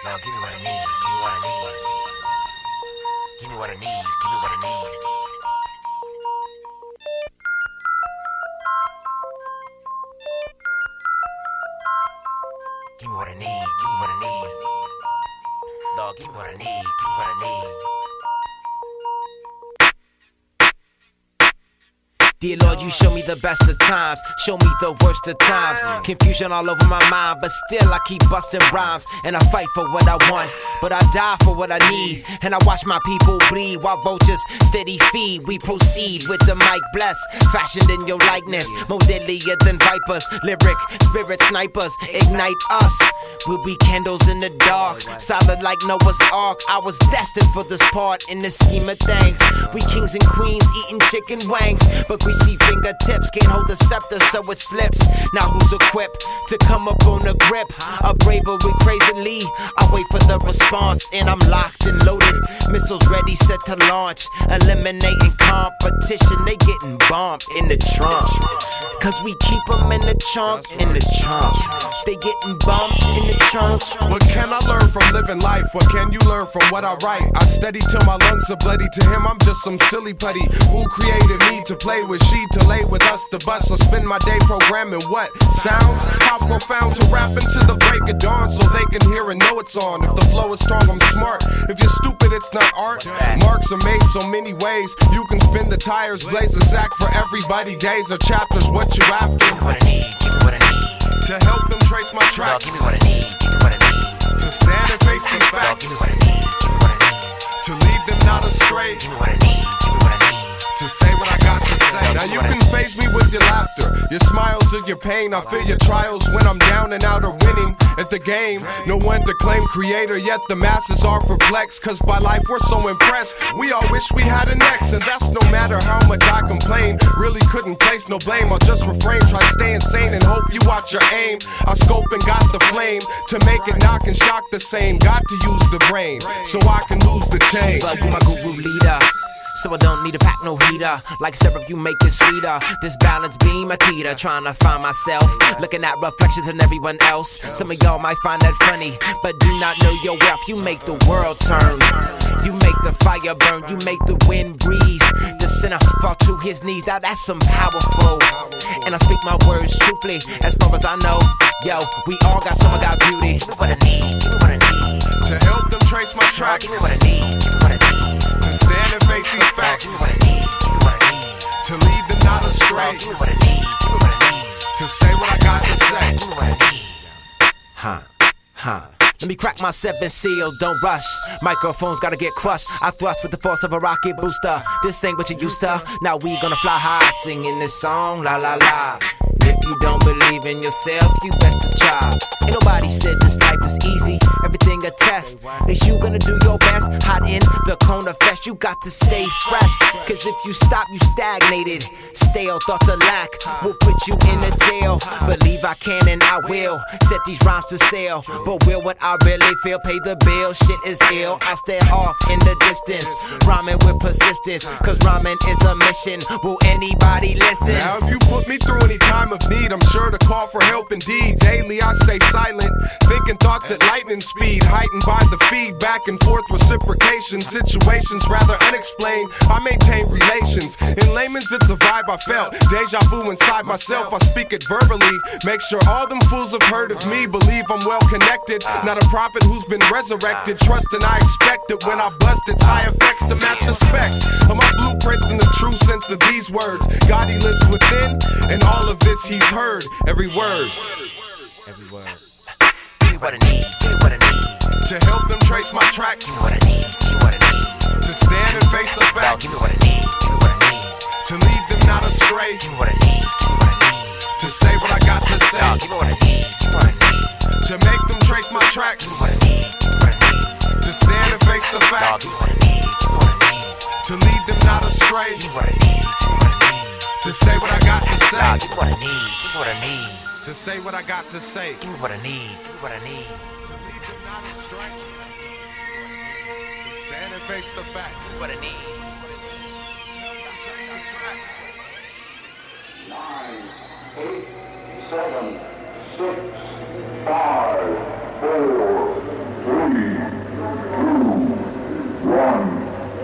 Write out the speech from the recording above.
Now give me what I need, give me what I need. Give me what I need, give me what I need. Give me what I need, give me what I need. Dog, give me what I need, give me what I need. Dear Lord, you show me the best of times, show me the worst of times. Confusion all over my mind, but still I keep busting rhymes. And I fight for what I want, but I die for what I need. And I watch my people bleed while vultures steady feed. We proceed with the mic blessed, fashioned in your likeness. More deadlier than vipers, lyric spirit snipers. Ignite us, we'll be candles in the dark, solid like Noah's Ark. I was destined for this part in the scheme of things. We kings and queens eating chicken wings, but greasy fingertips can't hold the scepter so it slips. Now who's equipped to come up on the grip? A bravery crazily, I wait for the response and I'm locked and loaded. Missiles ready, set to launch, eliminating competition. They getting bombed in the trunk, cause we keep them in the trunk, in the trunk. They getting bumped in the trunk. What can I learn from living life? What can you learn from what I write? I study till my lungs are bloody. To him I'm just some silly putty. Who created me to play with? She to lay with us to bust. I spend my day programming what sounds, how profound to rap into the break of dawn, so they can hear and know it's on. If the flow is strong, I'm smart. If you're stupid, it's not art. Marks are made so many ways. You can spin the tires, blaze a sack for everybody. Days or chapters, what you after? Give me what I need, give me what I need. To help them trace my Dog, tracks. give me what I need, give me what I need. To stand and face these Dog, give me facts. what I need, give me what I need. To lead them not astray. Give me what I need, give me what I need. To say what I got to say. Now you can face me with your laughter, your smiles or your pain. I feel your trials when I'm down and out or winning at the game. No one to claim creator, yet the masses are perplexed. Cause by life we're so impressed, we all wish we had an X. And that's no matter how much I complain. Really couldn't place no blame, I'll just refrain. Try staying sane and hope you watch your aim. I scope and got the flame to make it knock and shock the same. Got to use the brain so I can lose the chain. But you my guru leader, so I don't need to pack no heater. Like syrup, you make it sweeter. This balance beam a teeter, trying to find myself, looking at reflections in everyone else. Some of y'all might find that funny, but do not know your wealth. You make the world turn, you make the fire burn, you make the wind breeze. The sinner fall to his knees. Now that's some powerful, and I speak my words truthfully. As far as I know, yo, we all got some of God's beauty. Give me what I need, give me what I need. To help them trace my Dog, tracks. give me what I need, give me what I need. To stand and face these Dog, give me facts. what I need, give me what I need. To lead them not astray. Dog, give me what I need, give me what I need. To say what I got to say. Give me what I need. Huh. Let me crack my 7 seal, don't rush. Microphones gotta get crushed. I thrust with the force of a rocket booster. This ain't what you used to. Now we gonna fly high, singing this song, la la la. If you don't believe in yourself, you best to try. Ain't nobody said this life was easy. Everything a test. Is you gonna do your best? Hot in the corner fest, you got to stay fresh. Cause if you stop, you stagnated. Stale thoughts of lack will put you in a jail. Believe I can and I will set these rhymes to sale. But will what I really feel pay the bill? Shit is ill. I stare off in the distance, rhyming with persistence. Cause rhyming is a mission. Will anybody listen? Now if you put me through any time of need, I'm sure to call for help indeed. Daily I stay silent, thinking thoughts at lightning speed, heightened by the feed, back and forth reciprocation. Situations rather unexplained, I maintain relations. In layman's it's a vibe I felt, deja vu inside myself. I speak it verbally, make sure all them fools have heard of me. Believe I'm well connected, not a prophet who's been resurrected. Trust and I expect it when I bust its high effects to match the specs of my blueprints in the true sense of these words. God, he lives within, and all of this he's heard, every word. Every word. Give me what I need, give me what I need. To help them trace my tracks. Give me what I need, give me what I need. To stand and face the Dog, facts. give me what I need, give me what I need. To lead them not astray. Give me what I need, give me what I need. To say what I got to say. Dog, give me what I need, give me what I need. To make them trace my tracks. Give me what I need, give me what I need. To stand and face the Dog, facts. give me what I need, give me what I need. To lead them not astray. Give me what I need, give me what I need. To say what I got to Dog, say. give me what I need, give me what I need. To say what I got to say. Give me what I need, give me what I need. To lead them not astray. To stand and face the facts. Give me what I need. 9, 8, 7, 6, 5, 4, 3, 2, 1.